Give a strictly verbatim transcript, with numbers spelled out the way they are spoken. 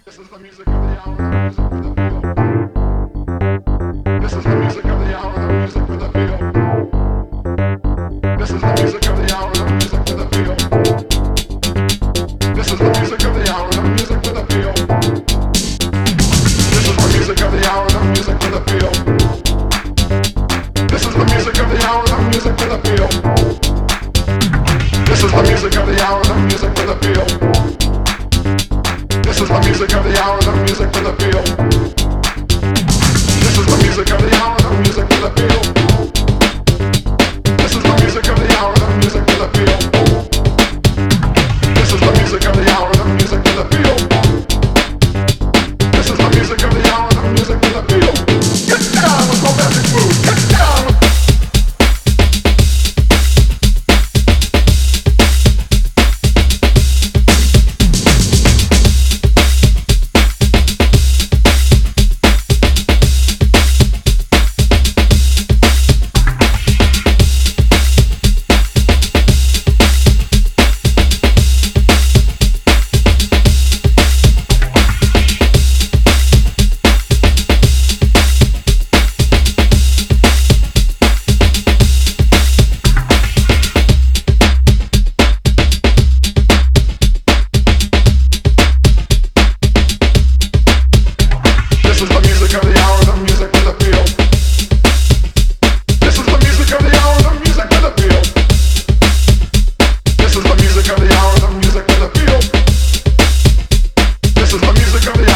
This is the music of the hour, the music with a feel. This is the music of the hour, the music with a feel. This is the music of the hour, the music with a feel. This is the music of the hour, the music with a feel. This is the music of the hour, the music with a feel. This is the music of the hour, the music with a feel. This is the music of the hour, the music with a feel. This is the music of the hour, the music with a feel. This is the music of the hour, the music with a feel. This is the music of the hour, the music with a feel. This is the music of the hour, the music with a feel. This is the music of the hour, the music with a feel. Get down with romantic mood. Get down. This is the music of the